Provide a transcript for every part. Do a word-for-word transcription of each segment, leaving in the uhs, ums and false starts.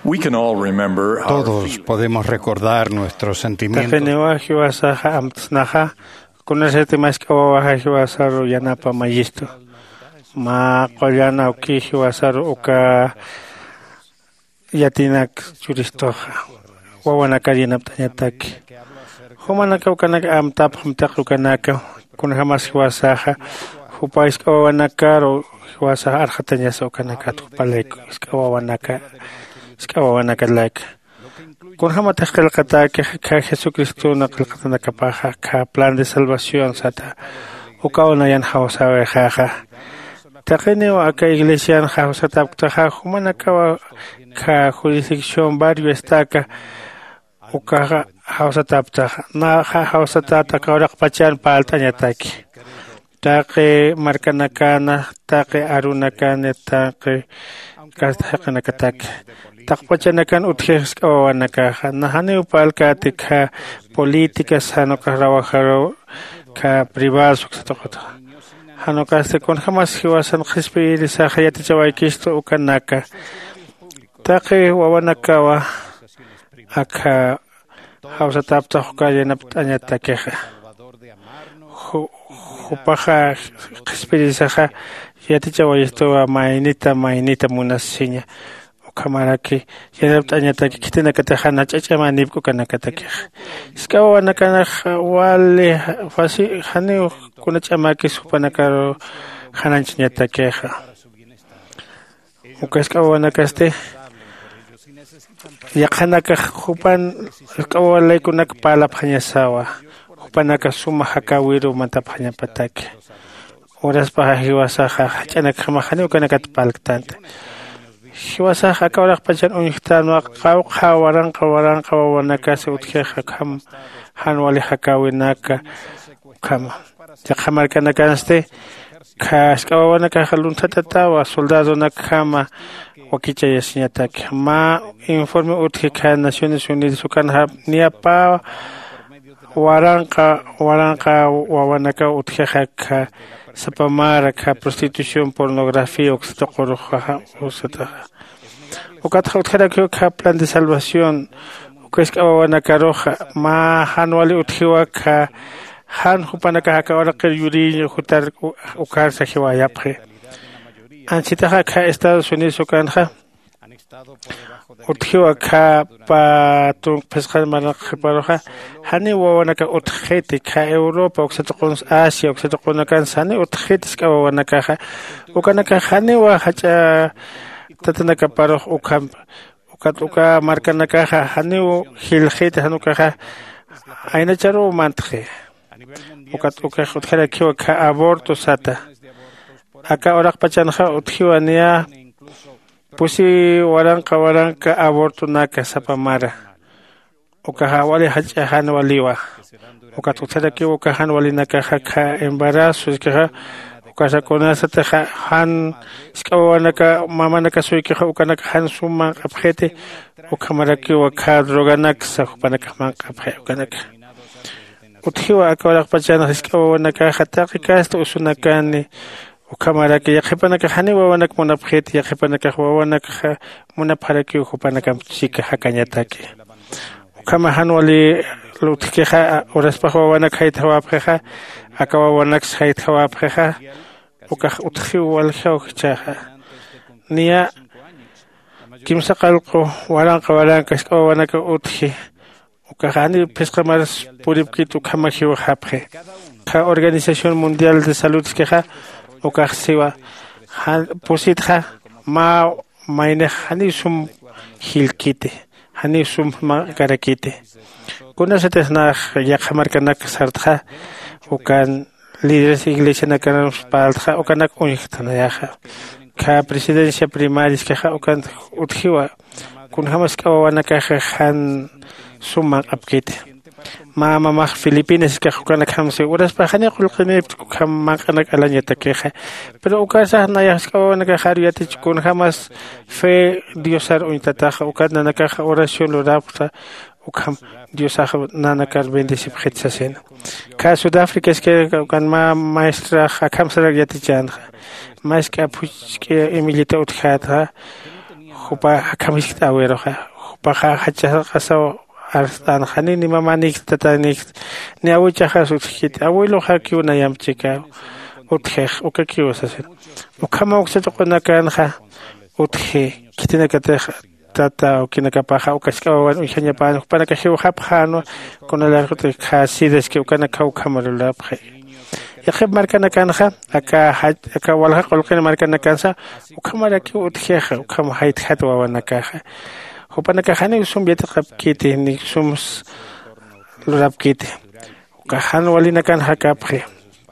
We can all remember our Todos feelings. podemos recordar nuestros sentimientos Takenewa hiwasaja amtsnaja kunasete maskawa hiwasaru yanapa mayisto. Ma qollana uki hiwasaru uka yatinak churistoja. Wawanaka yanaptañataki. Humanaka ukanaka amtap hamtak ukanaka kunhamas hiwasaja. Hupaiska wawanaka ro hiwasaja arjatañasa ukanaka tupaleko. Iska wawanaka iska wawanaka like. Con hama tajkalkata que ka Jesucristo na kalkata kapaja ka plan de salvación sata ukaona yan hausawe jaja takeneo aka iglesia hausa taptaja humana ka ka jurisdicción barrio estaca uka hausa taptaja na hausa tata ka orak pachan paltaña taki take markanakana take arunakane take kastakana katake takpachanakan utjes kawanaka nahane upal ka tikha política sano ka rawajaro ka privado suksatokota hano ka se kon jamás hiwasan khispiri sa khayati chawai kisto ukanaka take wawanaka wa aka hausa tapta hukaya naptanya takeha hupaha khispiri sa kha yati chawai sto mainita mainita munasinya kamaraki yanaptañataki kitinakatajana ch'ach'amanipku kanakataki iskawa nakana wale fasi hani kunach'amaki supanakaro hananchiñatakeja ukaskawa nakaste yaqanaka hupan iskawa laykunaka palaphañasawa hupanaka suma hakawiru mantaphañapataki uraspaja hiwasaja hach'anaka hamajani ukanakata palktanta hiwasa hakawrak pachan unhtano qawqa waranqa waranqa wawanaka se utjeja kam hanwali hakawinaka kama yaqamarkanaka este kaskawanaka haluntatawa soldado nakama wakicha yasñataki ma informe utjeka Naciones Unidas ukanha niapa waranqa waranqa wawanaka utjeja ka sapamara ka prostitución pornografía oxtoqoroja usata ukatha utjera ka plan de salvación ukeska wawanaka roja ma hanwali utjiwa ka han hupanaka haka oraqe yuri hutar ukar sahiwa yapre anchitaja ka Estados Unidos ukanja utjiwa ka pa tu pescar maraqiparoja hani wawanaka utjeti ka Europa oxatoqons Asia oxatoqonakan sani utjetis ka wawanaka ukanaka hani wa hacha tatanaka paroj ukam ukatuka markanaka hani hiljeti hanuka aina charo mantje ukatuka utjera kiwa ka aborto sata aka oraq pachanja utjiwa nia pusi waranqa waranqa aborto naka sapamara ukaha wali hacha hanwaliwa ukatutara ki ukahan wali naka ka embarazo iskaha ukasa konasa ta han iskawanaka mama naka suiki ukanaka han suma abjete ukamara ki uka droganak sa upanaka man abje ukanaka uthiwa akawak pachana iskawanaka hataki kasta usunakani ukamara ki yaqipanaka hani wawanak munapjeti yaqipanaka wawanak munapharaki upanaka chika hakañataki ukama hanwali lutkeja uraspa wawanak haitawapjeja akawawanak haitawapjeja ukaj utjiwal jawchaja nia kimsa qalqu waranqa waranqa iskawanak utji ukajani pesqamaras puripkit ukama jiwa hapje ka Organización Mundial de Salud keja ukajsiwa pusitja ma maine hani sum hilkite hani sum ma karakite kuna setesna yaqamarkanak sartja ukan líderes iglesia nakan paltja ukanak unjtana yaja ka presidencia primaris keja ukan utjiwa kun hamas kawanaka han summa apkite ma mama Filipinas ka ukanak hamse uras pa khani qulqini kam makanak alanya takeja pero ukasa na yaskawanaka hariyati kun hamas fe diosar untataja ukana naka oración lorapta ukam diosaj nanakar bendecib hetsasen ka Sudáfrica es que kan ma maestra hakam sara yati chan mas ka puch que emilita utkata hupa kamiskta aweroja hupa hacha qasaw arstan khani ni mamani tatani ni awicha khasukit abuelo haki una yamchika utkh ukakiwa sasen ukama ukseto qona kanja uthe kitina katej tata ukinaka paja ukaskawan uña pan para que se hapjano con el arco de khasides que ukana kau kamarula pje ya marcana kanja acá acá walha qolqina marcana kansa ukamara ki utjeja ukama hayt hatwa wana kaja hopana kahani sum bieta qapkiti ni sums lurapkiti kahan walina kan hakapje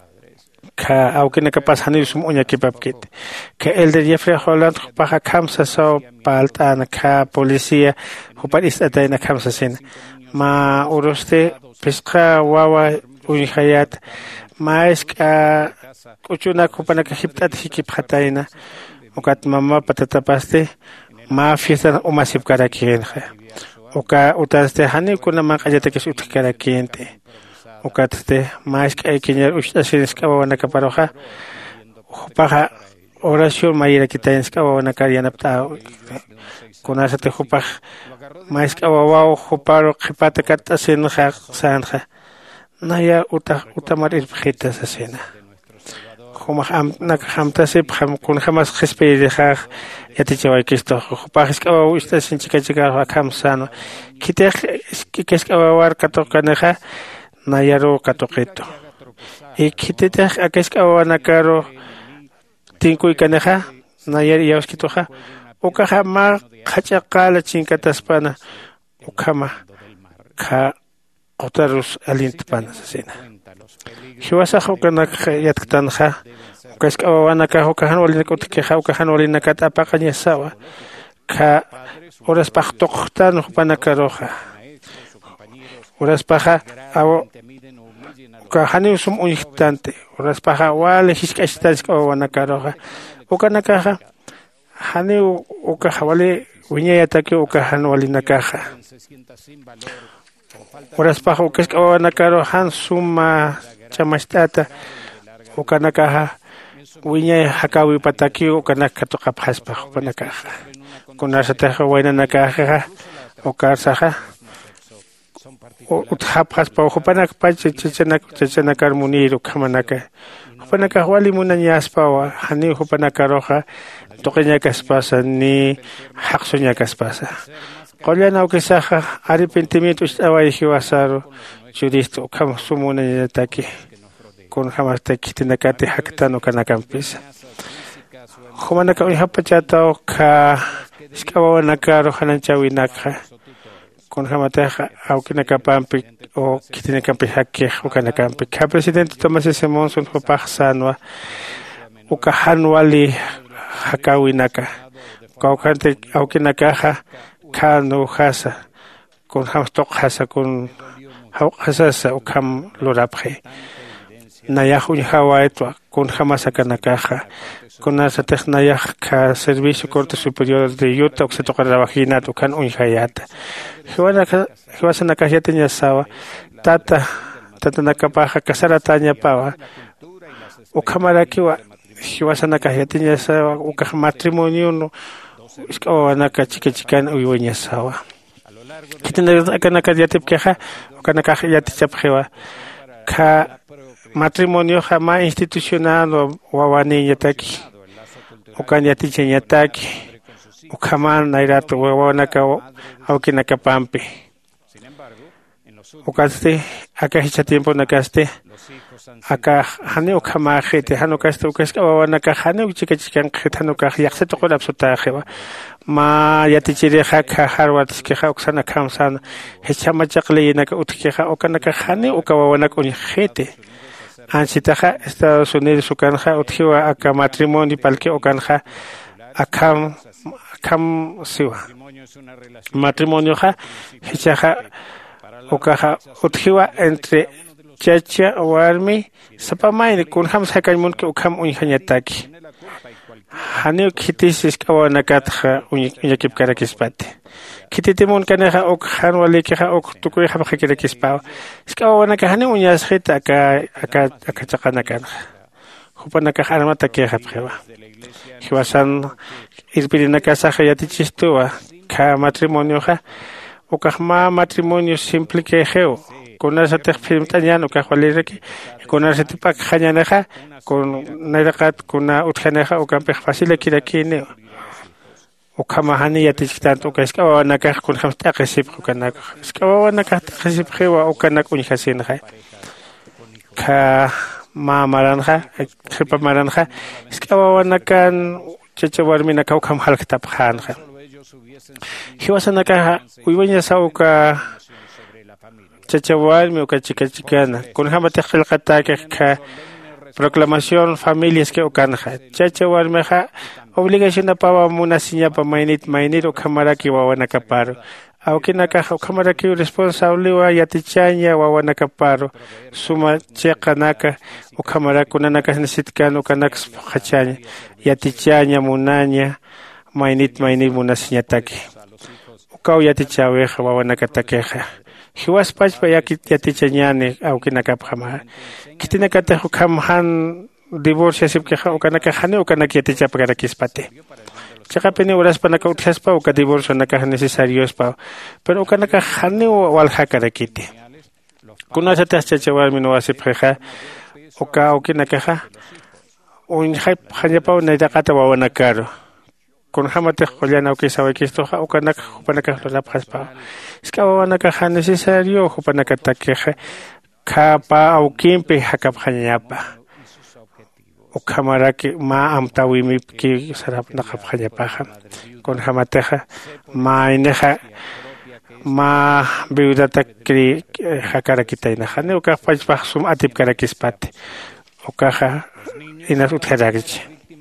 ka aukina kapas hani sum uña kipapkit que el de Jeffrey Holland paja kamsa so paltana ka policía hoparis ataina kamsa sin ma uroste pesca wawa uyhayat maeska kuchuna kupana ka hiptat hikip hataina ukat mama patatapaste ma fiesta umasip karakin uka utaste hani kuna maqayata que sut karakinte ukatte maeska ikiñar ushtasiniska wana kaparoja paja oración mayira kitainska wana karianapta kunasate hupaj maeska wawa huparo khipata kata sinja sanja naya uta utamar irpjita sasena como ham nak hamta se ham kun jamás respire ja yatichawai kisto hupajska wawa ushtasin chika chika kamsano kite keska wawa katokaneja nayaro katoketo y kitete akeska wanakaro tinkuy kaneja nayar yawskitoja ukaja ma khachaqala chinkataspana ukama ka qotarus alintpana sasina hiwasa hukana yatkatanja ukaska wanaka hukahan walina kutkeja ukahan walina katapaqaña sawa ka horas paqtoqtan hupanakaroja horas paja awo kahani sum unistante horas paja wale hiskashtas ko wanakaroja ukanakaja hani ukaja wale wiñayata que ukahan walina kaja horas paja ukaska wanakaro han suma chamastata ukanakaja wiñay hakawi pataki ukanaka toqapaspa ukanakaja kunasata waina nakaja ukarsaja uthapas pa hopanak pa chichana chichana karmuniro kamanaka hopanaka wali munanyas pa wa hani hopanaka roja toqeña kaspasa ni haqsoña kaspasa qollana ukisaja arrepentimiento estaba hiwasaro juristo kam sumuna yataki con jamás te kitinakati haktano kanakampisa homanaka unhapachata ka iskawa nakaro hananchawinaka con jamataja aukina kapampi o kitina kampi hakke ukana kampi ka presidente Tomás ese monson hopajsanwa ukahanwali hakawinaka kaukante aukina kaja kanu hasa con hamstok hasa con hasa ukam lorapje nayahu hawaetwa con jamasa kanakaja con esa tecnología ka servicio corte superior de Utah que se toca la vagina tocan un hayata hiwana hiwasa nakajata nya sawa tata tata nakapaja kasara tanya pawa ukamara kiwa hiwasa nakajata nya sawa ukah matrimonio no iskawa nakachika chikan uyunya sawa kitina kana kajatip keja ukana kajati chapjewa ka matrimonio jamás institucional o wawani yataki ukanya tiche yataki ukaman nairato wawanaka aukinaka pampi ukaste acá hicha tiempo nakaste acá hani ukama jete hano kaste ukaska wawanaka hani uchika chikan hano ka yakse to kolap sota jewa ma yatichire haka harwat ke ha uksana kamsan hicha machakle naka utke ha ukanaka hani ukawawanaka un jete ansitaja Estados Unidos ukanja utjiwa aka matrimonio palke ukanja akam akam siwa matrimonio ja hichaja ukaja utjiwa entre chacha warmi sapamay kun ham sakaymun ke ukam unjanyataki hani kitis kawanakatja unyakip karakispate kititimun kanaja ukhan walikeja uktukui habakirakispao iskawanaka hani unyasjita aka aka aka chaqanakan hupanaka armata queja pjewa hiwasan irpirina casa yatichistuwa ka matrimonio ja o ka ma matrimonio simple que geo con esa te firmtañano ka walireki con ese tipa jañaneja con nairat con utjaneja o campe fácil kirakine o kamahani yatichtant o ka ska naka con hamsta qisib kana ska naka qisib xewa o kana kun hasin ja ka ma maranja khipa maranja ska naka chechewarmina ka kam halkta phanja hiwasanaka uywaña sauka chachawalmi uka chica chicana con hamata khilqata ka proclamación familias que okanja chachawalmi ja obligación pa munasiña pa mainit mainit o kamaraki wawanaka paro awkinaka kamaraki responsable wa yatichaña wawanaka paro suma cheqanaka o kamarakunanaka nesitkano kanak khachaña yatichaña munaña mainit mainit munasiñataki ukaw yatichawe wawanaka takeja hiwas pach pa yakit yatichañane awkinaka phama kitinaka te kamhan divorcio sip que ukanaka hane ukanaka yatichapa karakispate chaka pene horas para ka uthaspa uka divorcio naka necesarios pa pero ukanaka hane wal hakarakite kuna sata chachawal mino asip kha uka ukinaka ha un hype hanyapa na dakata wawanakaro con hamate khollana uki sabe que esto ukanaka upanaka la paspa ska wawanaka ha necesario upanaka takeja kapa aukimpe hakap hanyapa o cámara que ma amtawimi que sarap nakapkhanya paja con hamateja ma ineja ma biudata kri hakara kitaina hane o ka pach sum atip karakispat o kaja inas utheragich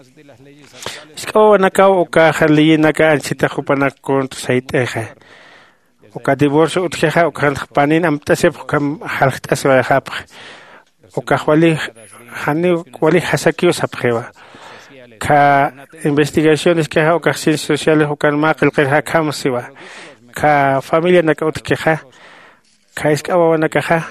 isko nakau o ka khalina ka anchita khupana kon saiteja o ka divorcio utkeja o kan panin amtasep kam halht aswa hap o ka khwali hani wali hasakio sapjewa ka investigaciones que ha o ka ciencias sociales o kan maqil qirha kamsiwa ka familia naka utkeja ka iskawa naka ha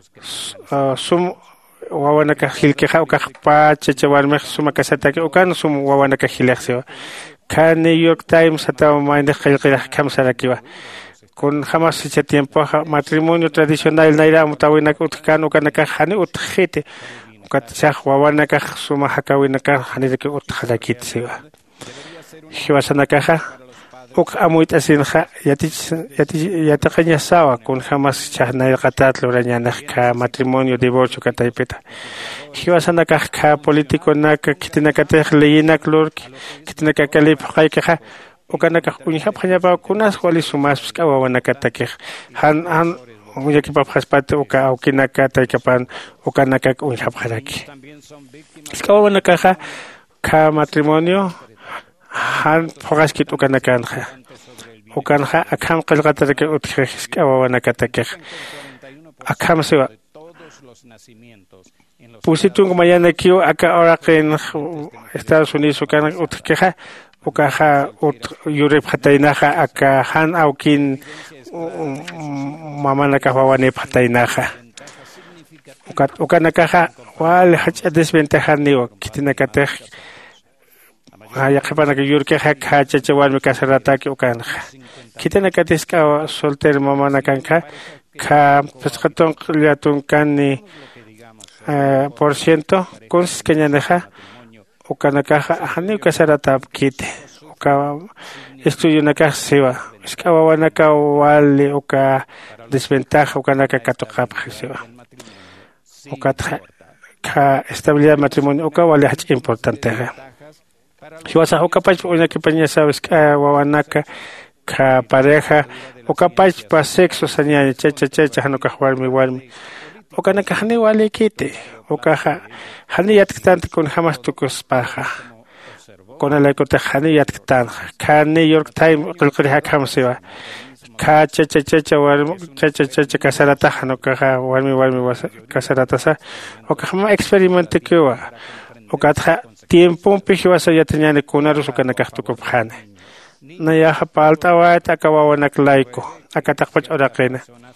sum wawana ka hilkeja o ka pa chechawalme suma kasatake o kan sum wawana ka hilexsewa ka New York Times ata mainde qilqira kamsarakiwa con jamás ese tiempo matrimonio tradicional naira mutawina utkano kanaka hani utkhite katchaq wawanaka suma hakawinaka haniriki utkhadakitsewa hiwasanaka uk amuit asinja yatich yatich yataqaña sawa con jamás chahnay qatat lorañana ka matrimonio divorcio kataipeta hiwasanaka ka político naka kitinaka leyina klor kitinaka kalip qayka ukanaka unhap khanyapa kunas wali sumas ka wawanaka takih han han yaki paphaspate uka ukinaka taikapan ukanaka unhap kharaki ska wawanaka ka matrimonio han fogaskit ukanaka anja ukanha akam qilqataraka utkhishka wawanaka takih akam sewa pusitun mañana kio aka oraqen Estados Unidos ukan utkha ukaha ut yurep hatainaja aka han aukin mamana kahwawane hatainaja ukat ukanaka wal hach desventaja niwa kitinakate haya khapana ke yurke ha khacha chawal me kasarata ke ukan kitinakate ska solter mamana kanka ka pesqaton qliatun kanni por ciento con skeñaneja ukanaka hani kasarata kite uka estudio naka sewa iskawa wanaka wale uka desventaja ukanaka katokap sewa uka ka estabilidad matrimonio uka wale hach importante hiwasa uka pach una que paña sabes ka wanaka ka pareja uka pach pa sexo saña checha checha hanuka warmi warmi ukanaka hani wale kite uka hani yatktant con jamás tukos paja con la cote hani yatktan ka New York Times qilqriha kamsiwa ka checha checha warmi checha checha kasarata hanuka warmi warmi kasarata sa uka hama experimento kewa uka tiempo pihiwasa yatñane kunarus ukanaka tukupjane na ya palta wa ta kawawanak laiko akataqpach oraqena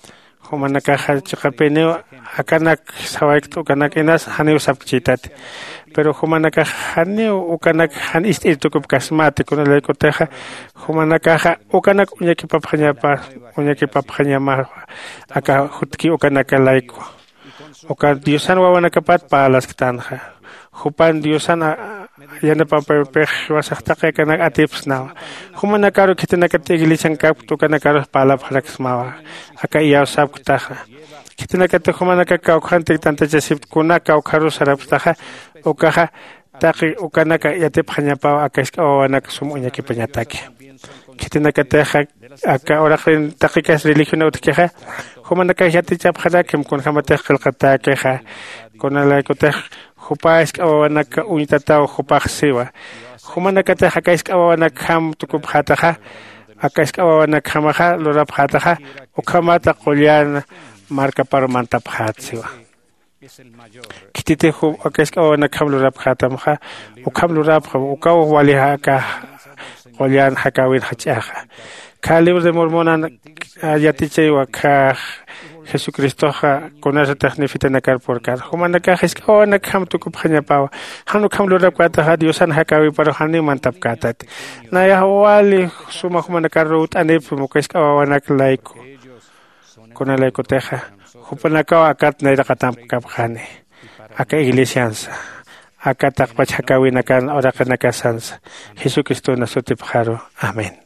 humanaka chiqapini akanak sawayktu kanak inas haniw sapchitat pero humanaka haniw ukanak han istirtukup kasmati kunalaykutaqa humanaka ukanak uñaki paphañapa uñaki paphañama aka hutki ukanaka layku uka diosan wawanakapat palasktanqa hupan diosan yana pampapej wasaqtaqa kanak atipsnawa humanakaru kitinakati iglesia kaptu kanakaru palapharakismawa aka iyaw sapkutaqa kitinakati humanaka kawkhantik tantachasip kuna kawkharu saraptaqa ukaqa taqi ukanaka yatiphañapawa aka iska wawanaka sumuñaki pañataki kitinakataqa aka oraqrin taqikas religión utkiqa humanaka yatichapqarakim kunhamataq qillqatakiqa kunalaykutaq hupa iska wawanaka uñitatawa hupaqsiwa humanakataqa aka iska wawanaka ham tukupqataqa aka iska wawanaka hamaqa lurapqataqa ukhamata qullana markaparumantapqatsiwa kitite hu aka iska wawanaka ham lurapqatamqa ukham lurapqa ukaw waliha aka qullana hakawin hach'aqa ka libro de mormona yatichaywa ka Jesucristoqa kunasataq nifitanakar porkar humanaka iska wawanaka ham tukupqañapawa hanu kham lurapqataqa Diosan hakawi pero hanimantapqatat naya wali suma humanaka ruwt'anipi muka iska wawanaka layku kunalaykutaqa hupanakawa akat nayraqatampaqani aka iglesiansa aka taqpach hakawinakan oraqanakasansa Jesucristo nasutipqaru amén.